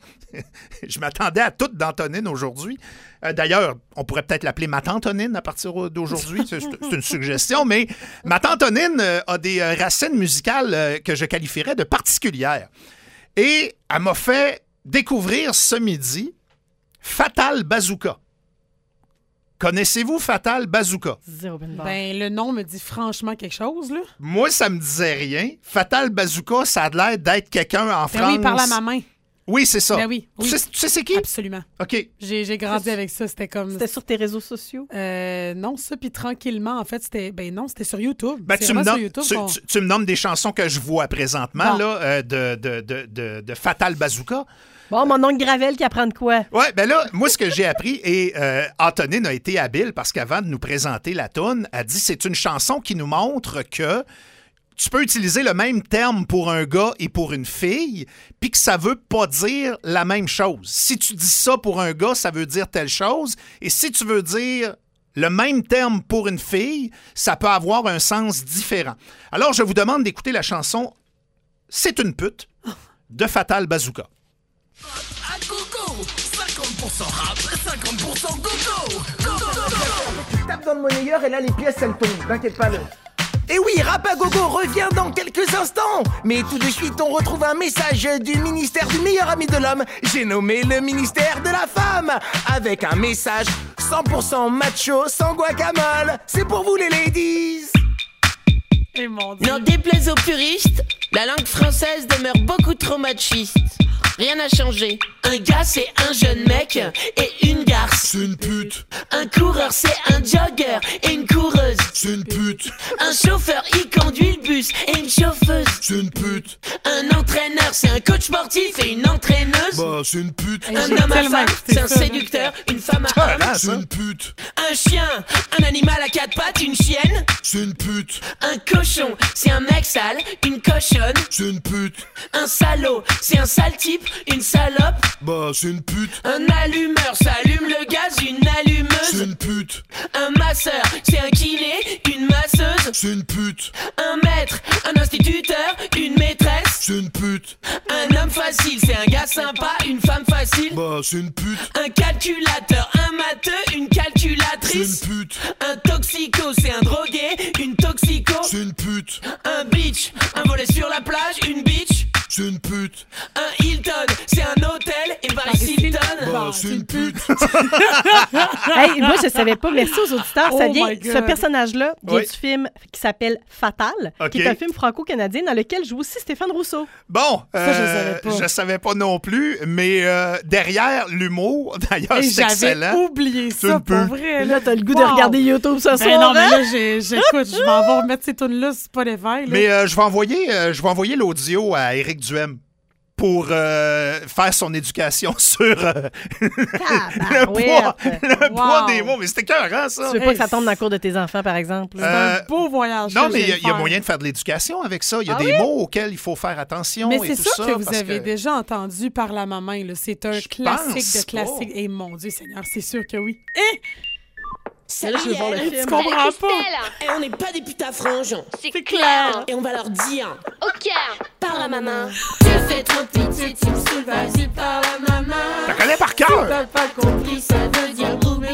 je m'attendais à tout d'Antonine aujourd'hui. Euh, D'ailleurs, on pourrait peut-être l'appeler ma tante Antonine à partir d'aujourd'hui. C'est c'est une suggestion, mais ma tante Antonine euh, a des euh, racines musicales euh, que je qualifierais de particulières. Et elle m'a fait découvrir ce midi Fatal Bazooka. Connaissez-vous Fatal Bazooka? Zéro ben barre. Ben, le nom me dit franchement quelque chose, là. Moi, ça me disait rien. Fatal Bazooka, ça a l'air d'être quelqu'un en Ben France. oui, par à ma main. Oui, c'est ça. Ben oui, oui. Tu sais, tu sais c'est qui? Absolument. OK. J'ai j'ai grandi avec ça. C'était comme. C'était sur tes réseaux sociaux? Euh, non, ça, puis tranquillement, en fait, c'était. Ben non, c'était sur YouTube. Ben, C'est tu, me vraiment sur nommes, YouTube tu, qu'on- tu- tu me nommes des chansons que je vois présentement Bon. là, euh, de, de, de, de, de Fatal Bazooka. Bon, mon oncle Gravel qui apprend de quoi? Ouais, ben là, moi, ce que j'ai appris, et euh, Antonine a été habile parce qu'avant de nous présenter la toune, elle dit c'est une chanson qui nous montre que tu peux utiliser le même terme pour un gars et pour une fille, puis que ça veut pas dire la même chose. Si tu dis ça pour un gars, ça veut dire telle chose, et si tu veux dire le même terme pour une fille, ça peut avoir un sens différent. Alors, je vous demande d'écouter la chanson « C'est une pute » de Fatal Bazooka. À gogo, cinquante pour cent rap, cinquante pour cent gogo. Tu tapes dans le monnayeur et là les pièces elles tombent, t'inquiète pas. Le... Et oui, Rap à Gogo revient dans quelques instants. Mais tout de suite, on retrouve un message du ministère du meilleur ami de l'homme. J'ai nommé le ministère de la femme. Avec un message cent pour cent macho, sans guacamole. C'est pour vous les ladies. Eh mon Dieu. N'en déplaise aux puristes, la langue française demeure beaucoup trop machiste. rien n'a changé. Un gars c'est un jeune mec et une garce. C'est une pute. Un coureur c'est un jogger et une coureuse. C'est une pute. Un chauffeur il conduit le bus et une chauffeuse. C'est une pute. Un entraîneur c'est un coach sportif et une entraîneuse. Bah c'est une pute. Un homme à femme c'est un séducteur, une femme à homme. C'est une pute. Un chien, un animal à quatre pattes, une chienne. C'est une pute. Un cochon, c'est un mec sale, une cochonne. C'est une pute. Un salaud, c'est un sale type, une salope. Bah c'est une pute. Un allumeur, ça allume le gaz, une allumeuse. C'est une pute. Un masseur, c'est un kiné, une masseuse. C'est une pute. Un maître, un instituteur, une maîtresse. C'est une pute. Un homme facile, c'est un gars sympa, une femme facile. Bah c'est une pute. Un calculateur, un matheux, une calculatrice. C'est une pute. Un toxico, c'est un drogué, une toxico. C'est une pute. Un beach, un volet sur la plage, une beach. C'est une pute. Un Hilton, c'est un hôtel, et Paris Hilton. Bah c'est une pute. Hey, moi, je savais pas. Merci aux auditeurs. Ça Oh vient, my God. ce personnage-là vient Oui. du film qui s'appelle Fatal, OK. qui est un film franco-canadien dans lequel joue aussi Stéphane Rousseau. Bon, Ça, je euh, savais pas. je savais pas non plus, mais euh, derrière l'humour, d'ailleurs, Et c'est j'avais excellent. oublié C'est ça, une pour pute. vrai. Là, t'as le goût Wow. de regarder YouTube ce Ben soir. non, mais hein? là, j'ai- j'écoute, je m'en vais remettre ces tunes-là sur Spotify. là. Mais euh, je vais envoyer, euh, je vais envoyer l'audio à Éric Duhem pour euh, faire son éducation sur euh, le poids, le Wow. poids des mots. Mais c'était écœurant, ça. Tu veux pas que ça tombe dans le cours de tes enfants, par exemple? C'est Euh, un beau voyage. Non, que mais je il y, a- viens de il y a faire. moyen de faire de l'éducation avec ça. Il y a Ah des oui? mots auxquels il faut faire attention Mais et c'est tout sûr ça. que vous parce avez que- déjà entendu par la maman. là. C'est un Je classique pense de classique. pas. Et mon Dieu Seigneur, c'est sûr que oui. Eh! Mais là, je veux voir le Tu film. comprends pas? Et on n'est pas des putains franges. C'est C'est clair. Et on va leur dire, Ok. par la maman. Je fais trop pitié, tu me saoules, vas-y, par la maman. T'as connais par cœur. T'as pas compris, ça veut dire boubé.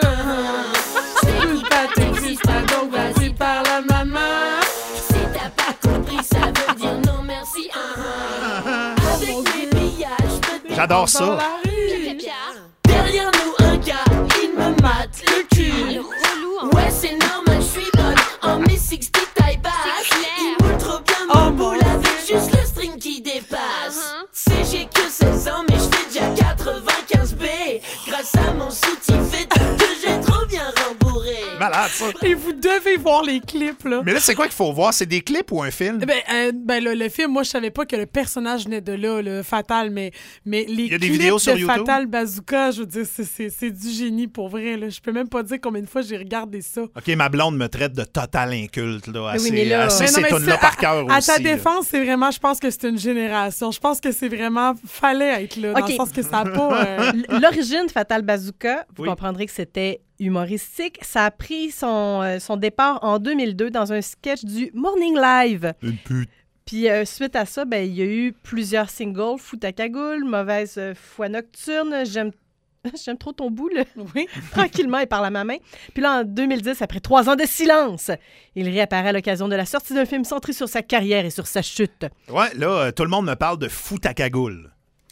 C'est pas t'existes pas, donc vas-y, par la maman. Si t'as pas compris, ça veut dire non merci. Avec mes pillages, je te J'adore Dans ça. la Je rue. fais Pierre. derrière nous un gars, il me mate le Ah, cul. le relou, hein. Ouais, c'est normal, je suis bonne en mes soixante taille basse. C'est clair. Il moule trop bien Oh mon mon boule avec juste le string qui dépasse. Uh-huh. C'est j'ai que seize ans, mais je fais déjà quatre-vingt-quinze B. Grâce à mon soutien fait que j'ai trop bien rembourré. Malade, ça. Et vous devez voir les clips, là. Mais là, c'est quoi qu'il faut voir? C'est des clips ou un film? Ben, euh, ben le, le film, moi, je savais pas que le personnage venait de là, le Fatal, mais, mais les y a des clips vidéos sur de YouTube? Fatal Bazooka, je veux dire, c'est- c'est c'est du génie pour vrai. Là. Je peux même pas dire combien de fois j'ai regardé ça. OK, ma blonde me traite de total inculte. Là. Mais oui, Assez, mais là- assez Mais non, ces mais tunes-là c'est- par cœur à, aussi. à ta là. défense, c'est vraiment, je pense que c'est une génération. Je pense que c'est vraiment, fallait être là, dans OK. le sens que ça a pas... euh, L- L'origine de Fatal Bazooka, vous Oui. comprendrez que c'était humoristique. Ça a pris son, euh, son départ en deux mille deux dans un sketch du Morning Live. Une pute. Puis euh, suite à ça, ben, il y a eu plusieurs singles. Fou ta cagoule, Mauvaise euh, foi nocturne, J'aime J'aime trop ton bout, là. Oui. Tranquillement et par la main. Puis là, en deux mille dix, après trois ans de silence, il réapparaît à l'occasion de la sortie d'un film centré sur sa carrière et sur sa chute. Ouais, là, euh, tout le monde me parle de fou ta cagoule.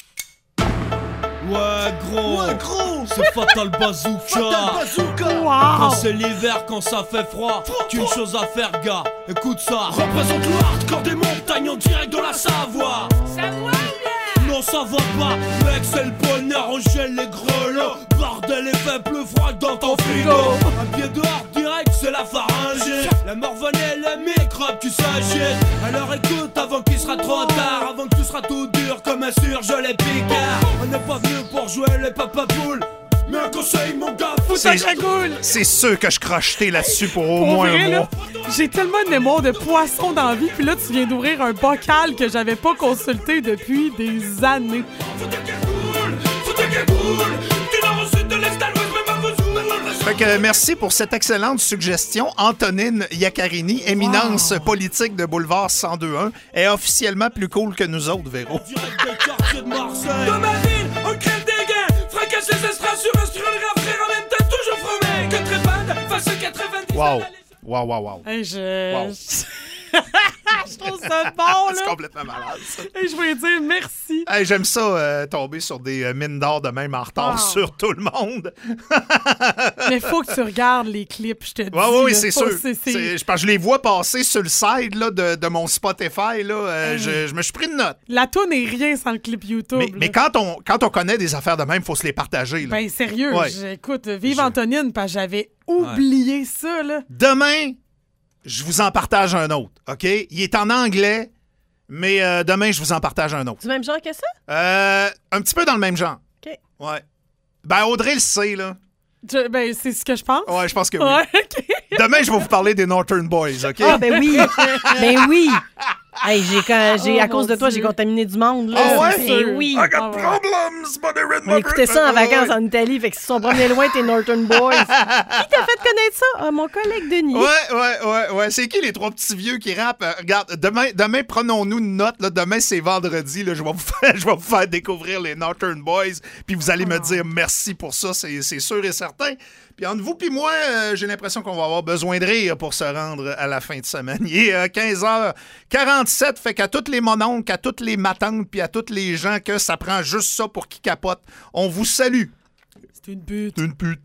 Ouais gros, Ouais, gros. c'est Fatal Bazooka. Fatal Bazooka. Quand Wow! c'est l'hiver, quand ça fait froid, qu'une chose à faire gars, écoute ça. Représente le hardcore des montagnes en direct de la Savoie. Non ça va pas, mec c'est le bonheur, on gèle les grelots. Bordel et fait plus froid dans ton frigo. Un pied dehors direct, c'est la pharyngée. La morvonnée et les microbes qui s'agitent. Alors écoute avant qu'il sera trop tard, avant que tu seras tout dur comme un surgelé picard. On n'est pas venu pour jouer les papapoules, mais un conseil mon gars, faut Ta C'est- cagoule! C'est sûr que je crochetais là-dessus pour au Pour moins vrai, un là, mois. j'ai tellement de mémoire de poisson dans la vie, puis là, tu viens d'ouvrir un bocal que j'avais pas consulté depuis des années. Faut ta cagoule, faut ta cagoule. Du nord au sud, de l'est à l'ouest, même à Vesoul, même à Vesoul. Fait que merci pour cette excellente suggestion. Antonine Iaccarini, éminence politique de Boulevard cent deux un, est officiellement plus cool que nous autres, Véro. direct des quartiers de Marseille. Dans ma ville, on crève des gains. Fracasse les estrades sur un sur le rap, frère, en même temps, toujours fromé. Que trépade, face au quatre-vingt-dix. Wow. Wow, wow, wow. Hey, je... Wow. trouve ça bon, là. C'est complètement malade, ça. Et je voulais dire merci. Hey, j'aime ça, euh, tomber sur des euh, mines d'or de même en retard Oh. sur tout le monde. Mais faut que tu regardes les clips, je te dis. Oui, oui, oui, là. c'est Faut- sûr. c'est- c'est- C'est- Je pense que je les vois passer sur le side là, de, de mon Spotify. Là, euh, Hey. je, je me suis pris une note. La toune n'est rien sans le clip YouTube. Mais, là. mais quand, on, quand on connaît des affaires de même, il faut se les partager. Là. Ben, sérieux, Ouais. j'écoute, vive Je- Antonine, parce que j'avais oublié ça, là. Demain, je vous en partage un autre, OK? Il est en anglais, mais euh, demain, je vous en partage un autre. Du même genre que ça? Euh, un petit peu dans le même genre. OK. Ouais. Ben, Audrey le sait, là. Je- ben, c'est ce que je pense. Ouais, je pense que oui. Ouais, OK. Demain, je vais vous parler des Northern Boys, OK? Ah, ben oui! ben oui! Hey, j'ai, quand- j'ai, Oh, à cause mon de toi, Dieu. j'ai contaminé du monde. Là. Ah ouais? Ben oui! I got Ah ouais. problems, but they're in On my écoutait ça en brain. vacances en Italie, fait que si sont promenés loin, t'es Northern Boys. Qui t'a fait connaître ça? Ah, mon collègue Denis. Ouais, ouais, ouais, ouais. C'est qui les trois petits vieux qui rappent? Euh, regarde, demain, demain prenons-nous une note. Là. Demain, c'est vendredi. Là. Je, vais vous faire, je vais vous faire découvrir les Northern Boys. Puis vous allez me dire merci pour ça, c'est, c'est sûr et certain. Puis entre vous puis moi, euh, j'ai l'impression qu'on va avoir besoin de rire pour se rendre à la fin de semaine. Il est euh, quinze heures quarante-sept, fait qu'à toutes les mononcles, à toutes les matantes, puis à tous les gens que ça prend juste ça pour qu'ils capotent, on vous salue. C'est une pute. Une pute.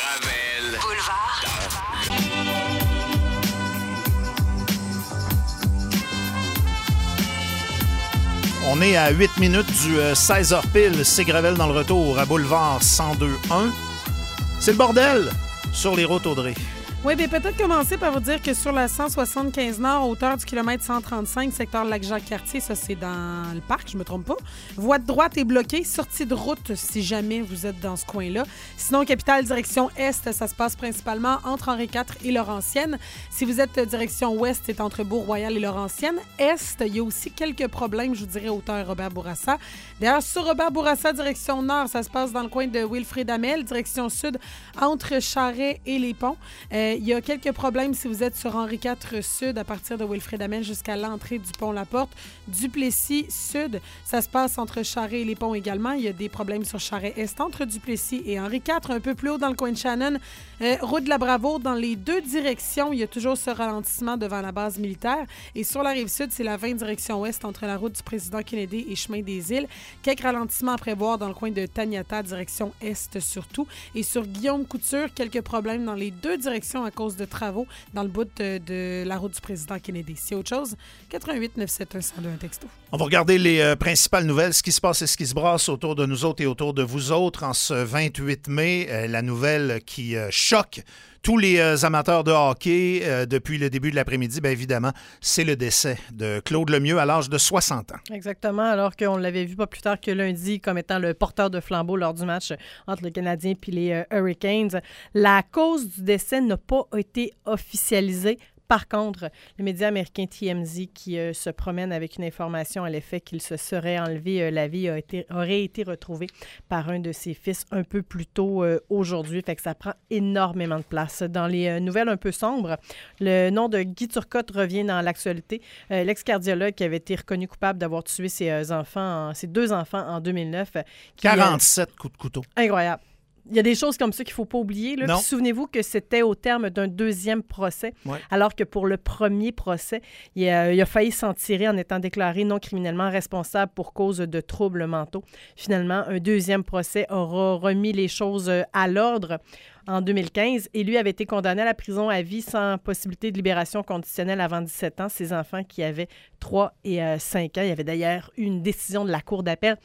On est à huit minutes du euh, seize heures pile. C'est Gravel dans le retour à Boulevard cent deux un. C'est le bordel sur les routes Audrey. Oui, bien peut-être commencer par vous dire que sur la cent soixante-quinze Nord, hauteur du kilomètre cent trente-cinq, secteur Lac-Jacques-Cartier, ça c'est dans le parc, je me trompe pas. Voie de droite est bloquée, sortie de route si jamais vous êtes dans ce coin-là. Sinon, capitale direction Est, ça se passe principalement entre Henri quatre et Laurentienne. Si vous êtes direction Ouest, c'est entre Beau-Royal et Laurentienne. Est, il y a aussi quelques problèmes, je vous dirais, hauteur Robert Bourassa. D'ailleurs, sur Robert Bourassa, direction Nord, ça se passe dans le coin de Wilfrid Hamel, direction Sud, entre Charest et les Ponts. Euh, Il y a quelques problèmes si vous êtes sur Henri quatre Sud, à partir de Wilfrid Hamel jusqu'à l'entrée du pont-La-Porte. Duplessis Sud, ça se passe entre Charest et les Ponts également. Il y a des problèmes sur Charest-Est, entre Duplessis et Henri quatre, un peu plus haut dans le coin de Shannon. Euh, route de la Bravoure, dans les deux directions, il y a toujours ce ralentissement devant la base militaire. Et sur la Rive-Sud, c'est la vingt direction Ouest, entre la route du président Kennedy et chemin des Îles. Quelques ralentissements à prévoir dans le coin de Taniata, direction Est surtout. Et sur Guillaume Couture, quelques problèmes dans les deux directions à cause de travaux dans le bout de, de la route du président Kennedy. Si autre chose, quatre-vingt-huit neuf cent soixante-un cent deux, un texto. On va regarder les euh, principales nouvelles, ce qui se passe et ce qui se brasse autour de nous autres et autour de vous autres en ce vingt-huit mai. Euh, la nouvelle qui euh, choque tous les euh, amateurs de hockey euh, depuis le début de l'après-midi, bien évidemment, c'est le décès de Claude Lemieux à l'âge de soixante ans. Exactement, alors qu'on l'avait vu pas plus tard que lundi comme étant le porteur de flambeau lors du match entre le Canadien et les euh, Hurricanes. La cause du décès n'a pas été officialisée. Par contre, le média américain T M Z qui euh, se promène avec une information à l'effet qu'il se serait enlevé euh, la vie a été, aurait été retrouvé par un de ses fils un peu plus tôt euh, aujourd'hui. Fait que ça prend énormément de place. Dans les euh, nouvelles un peu sombres, le nom de Guy Turcotte revient dans l'actualité. Euh, l'ex-cardiologue qui avait été reconnu coupable d'avoir tué ses, euh, enfants, en, ses deux enfants en deux mille neuf. Qui, quarante-sept euh, coups de couteau. Incroyable. Il y a des choses comme ça qu'il ne faut pas oublier. Là. Non. Puis souvenez-vous que c'était au terme d'un deuxième procès, ouais. alors que pour le premier procès, il a, il a failli s'en tirer en étant déclaré non criminellement responsable pour cause de troubles mentaux. Finalement, un deuxième procès aura remis les choses à l'ordre en deux mille quinze et lui avait été condamné à la prison à vie sans possibilité de libération conditionnelle avant dix-sept ans. Ses enfants qui avaient trois et cinq ans. Il y avait d'ailleurs eu une décision de la Cour d'appel.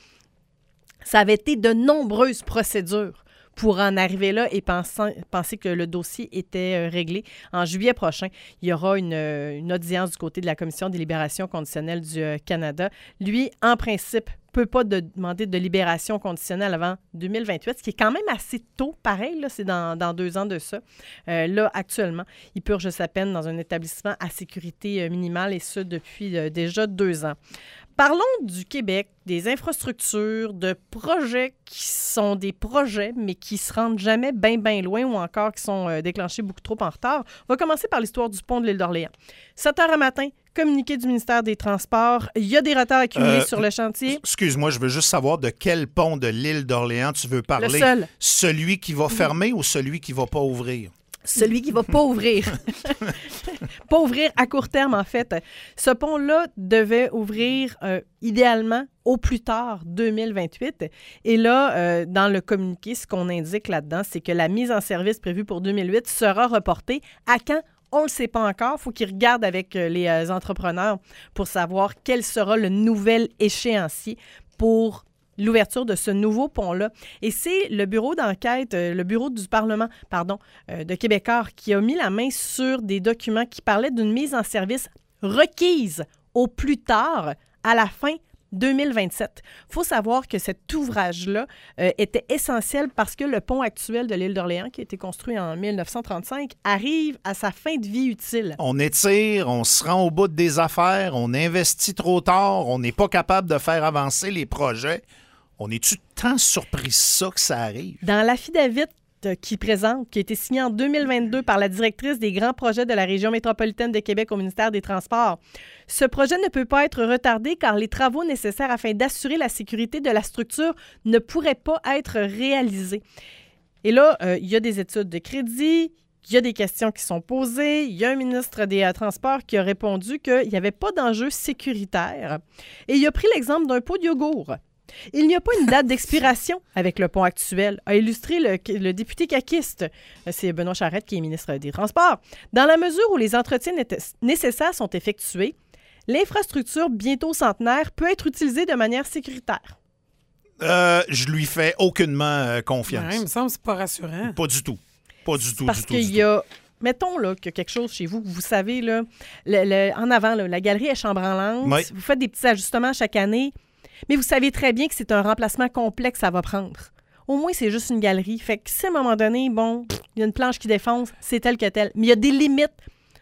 Ça avait été de nombreuses procédures pour en arriver là et penser, penser que le dossier était euh, réglé. En juillet prochain, il y aura une, une audience du côté de la Commission des libérations conditionnelles du euh, Canada. Lui, en principe, ne peut pas de, demander de libération conditionnelle avant deux mille vingt-huit, ce qui est quand même assez tôt, pareil, là, c'est dans, dans deux ans de ça. Euh, là, actuellement, il purge sa peine dans un établissement à sécurité euh, minimale et ce, depuis euh, déjà deux ans. Parlons du Québec, des infrastructures, de projets qui sont des projets, mais qui se rendent jamais bien, bien loin ou encore qui sont euh, déclenchés beaucoup trop en retard. On va commencer par l'histoire du pont de l'île d'Orléans. sept heures à matin, communiqué du ministère des Transports. Il y a des retards accumulés euh, sur le chantier. Excuse-moi, je veux juste savoir de quel pont de l'île d'Orléans tu veux parler. Le seul. Celui qui va fermer mmh. ou celui qui ne va pas ouvrir? celui qui va pas ouvrir. Pas ouvrir à court terme, en fait. Ce pont-là devait ouvrir euh, idéalement au plus tard deux mille vingt-huit. Et là, euh, dans le communiqué, ce qu'on indique là-dedans, c'est que la mise en service prévue pour deux mille huit sera reportée. À quand? On ne le sait pas encore. Il faut qu'ils regardent avec euh, les euh, entrepreneurs pour savoir quel sera le nouvel échéancier pour l'ouverture de ce nouveau pont-là. Et c'est le bureau d'enquête, euh, le bureau du Parlement, pardon, euh, de Québécois qui a mis la main sur des documents qui parlaient d'une mise en service requise au plus tard à la fin deux mille vingt-sept. Il faut savoir que cet ouvrage-là euh, était essentiel parce que le pont actuel de l'île d'Orléans, qui a été construit en mille neuf cent trente-cinq, arrive à sa fin de vie utile. On étire, on se rend au bout des affaires, on investit trop tard, on n'est pas capable de faire avancer les projets. On est-tu tant surpris ça que ça arrive? Dans l'affidavit qui présente, qui a été signé en deux mille vingt-deux par la directrice des grands projets de la région métropolitaine de Québec au ministère des Transports, ce projet ne peut pas être retardé car les travaux nécessaires afin d'assurer la sécurité de la structure ne pourraient pas être réalisés. Et là, euh, il y a des études de crédit, il y a des questions qui sont posées, il y a un ministre des euh, Transports qui a répondu qu'il n'y avait pas d'enjeu sécuritaire. Et il a pris l'exemple d'un pot de yogourt. Il n'y a pas une date d'expiration avec le pont actuel, a illustré le, le député caquiste. C'est Benoît Charette qui est ministre des Transports. Dans la mesure où les entretiens nécessaires sont effectués, l'infrastructure bientôt centenaire peut être utilisée de manière sécuritaire. Euh, je lui fais aucunement euh, confiance. Ouais, il me semble que c'est pas rassurant. Pas du tout. Pas du tout, Parce du tout, qu'il du y a... Mettons là, qu'il y a quelque chose chez vous que vous savez, là, le, le, en avant, là, la galerie est chambranlante. Oui. Vous faites des petits ajustements chaque année. Mais vous savez très bien que c'est un remplacement complexe que ça va prendre. Au moins, c'est juste une galerie. Fait que si à un moment donné, bon, il y a une planche qui défonce, c'est tel que tel. Mais il y a des limites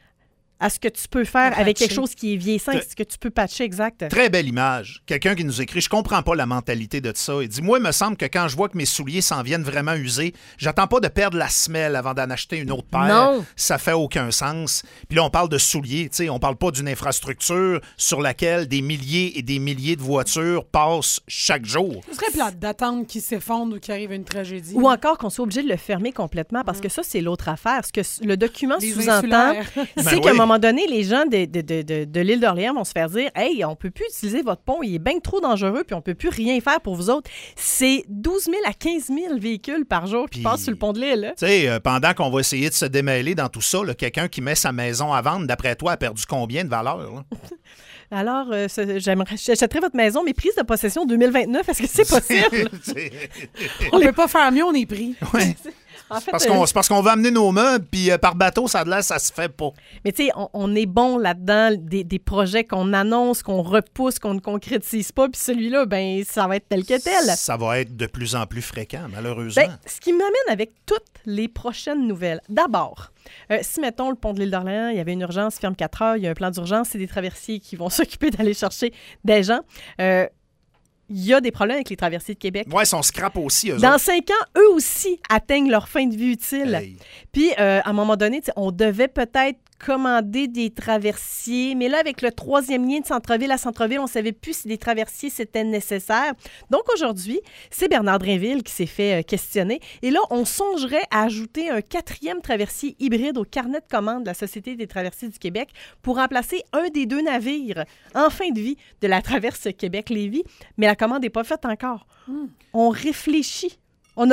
à ce que tu peux faire Patcher. avec quelque chose qui est vieillissant, ce que tu peux patcher, exact. Très belle image. Quelqu'un qui nous écrit, je comprends pas la mentalité de ça. Il dit, moi, il me semble que quand je vois que mes souliers s'en viennent vraiment usés, j'attends pas de perdre la semelle avant d'en acheter une autre paire. Non. Ça fait aucun sens. Puis là, on parle de souliers, tu sais, on parle pas d'une infrastructure sur laquelle des milliers et des milliers de voitures passent chaque jour. Ce serait plate d'attendre qu'il s'effondre ou qu'il arrive une tragédie. Ou encore qu'on soit obligé de le fermer complètement, parce que ça, c'est l'autre affaire. Ce que le document Les sous-entend, insulaires. c'est Ben qu'à un oui. moment donné, les gens de, de, de, de, de l'île d'Orléans vont se faire dire « Hey, on peut plus utiliser votre pont, il est bien trop dangereux, puis on peut plus rien faire pour vous autres. » C'est douze mille à quinze mille véhicules par jour qui Puis, passent sur le pont de l'île. Hein? Tu sais, euh, pendant qu'on va essayer de se démêler dans tout ça, là, quelqu'un qui met sa maison à vendre, d'après toi, a perdu combien de valeur? Là? Alors, euh, ce- j'aimerais, j'achèterais votre maison, mais prise de possession deux mille vingt-neuf, est-ce que c'est possible? C'est- On peut pas faire mieux, on est pris. ouais. En fait, Parce euh, qu'on, c'est parce qu'on va amener nos meubles, puis euh, par bateau, ça de là, ça se fait pas. mais tu sais, on, on est bon là-dedans, des, des projets qu'on annonce, qu'on repousse, qu'on ne concrétise pas, puis celui-là, ben ça va être tel que tel. Ça va être de plus en plus fréquent, malheureusement. Ben, ce qui m'amène avec toutes les prochaines nouvelles. D'abord, euh, si, mettons, le pont de l'île d'Orléans, il y avait une urgence, ferme quatre heures, il y a un plan d'urgence, c'est des traversiers qui vont s'occuper d'aller chercher des gens. Euh, il y a des problèmes avec les traversiers de Québec. Ouais, son scrap aussi, eux Dans autres. cinq ans, eux aussi atteignent leur fin de vie utile. Hey. Puis, euh, à un moment donné, tu sais, on devait peut-être commander des traversiers, mais là, avec le troisième lien de centre-ville à centre-ville, on ne savait plus si des traversiers, c'était nécessaire. Donc, aujourd'hui, c'est Bernard Drinville qui s'est fait euh, questionner. Et là, on songerait à ajouter un quatrième traversier hybride au carnet de commande de la Société des traversiers du Québec pour remplacer un des deux navires en fin de vie de la traverse Québec-Lévis. Mais la commande n'est pas faite encore. On réfléchit